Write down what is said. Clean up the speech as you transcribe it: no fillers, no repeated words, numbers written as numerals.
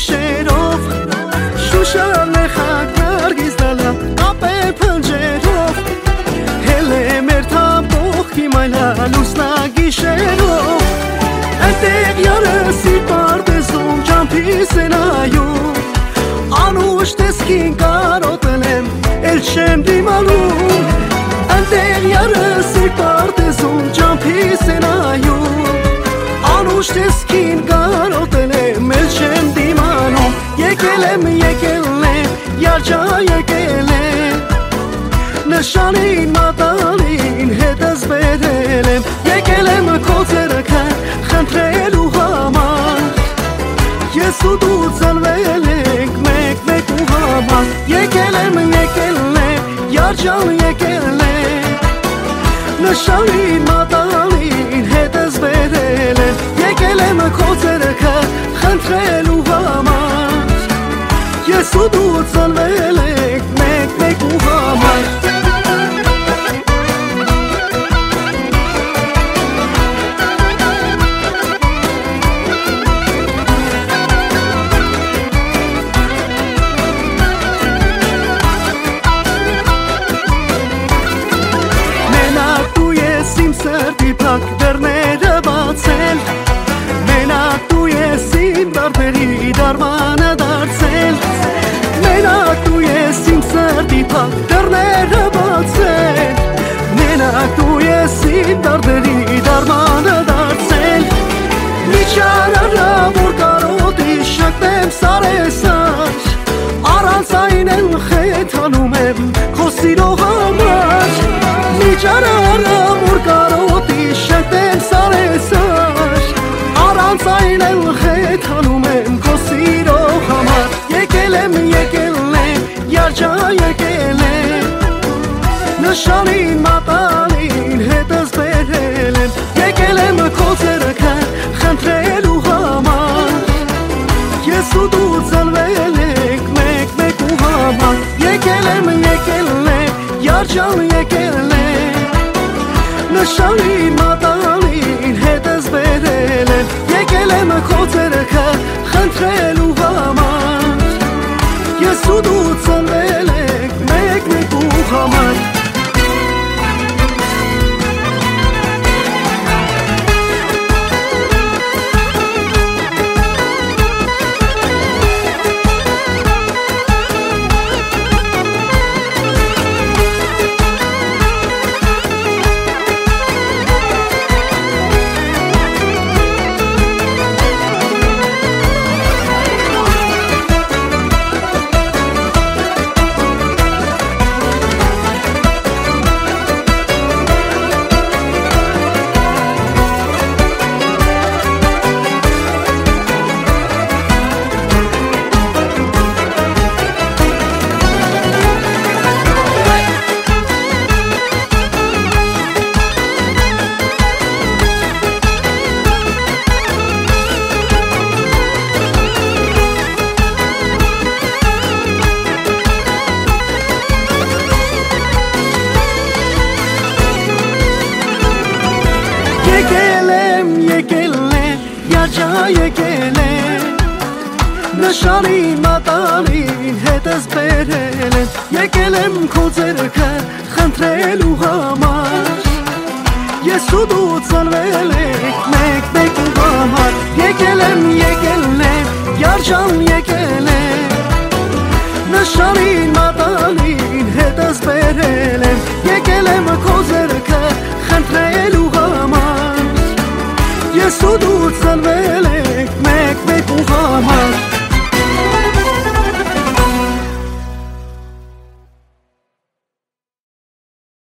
գիշերով Շուշան է խակ նարգիս դալա ապե փնջերով Հել է մեր թամբողքի մայլա լուսնա գիշերով Այնտեղ յարսի պարտեզում ճամփիս է նայում Անուշ տեսքին կարոտել եմ, էլ չեմ դիմանում Այնտեղ յարսի պարտեզում ճամփիս է նայում Անուշ տեսքին կարոտել եմ, էլ չեմ դիմանում Եկել եմ, յարջա եկել եմ Նշանին մատանին հետս բերել եմ Եկել եմ քո ձեռքը խնդրելու համար Ես ու դու ծնվել ենք մեկ ու համար Եկել եմ, յարջան եկել եմ Նշանին մատանին հետս բերել եմ Եկել եմ քո ձեռքը խնդրելու համար Ես ու դու ծնվել ենք մեկ ու համար Սրտի փակ դռները բացել Մենակ դու ես իմ դարբերի դարմանը դարձել Մենակ դու ես իմ սրտի փակ դռները բացել Մենակ դու ես իմ դարբերի դարմանը դարձել Մի չարարա որ կարոտի շկտեմ սարեսար Առանց այն էլ խեթանում եմ քո սիրո համար Մի չարարա որ կարոտի շկտեմ սարեսար Առանց այն էլ խեթանում եմ քո սիրո համար Եկել եմ, յարջա եկել եմ Նշանին մատանին հետս բերել եմ Եկել եմ քո ձեռքը խնդրելու համար Ես ու դու ծնվել ենք մեկ ու համար Եկել եմ, յարջան եկել եմ Նշանին մատանին հետս բերել եմ Եկել եմ քո ձեռքը խնդրելու համար Ես ու դու ծնվել ենք մեկ ու համար եկել եմ Նշանին մատանին հետս բերել եմ Եկել եմ քո ձեռքը խնդրելու համար Ես ու դու ծնվել ենք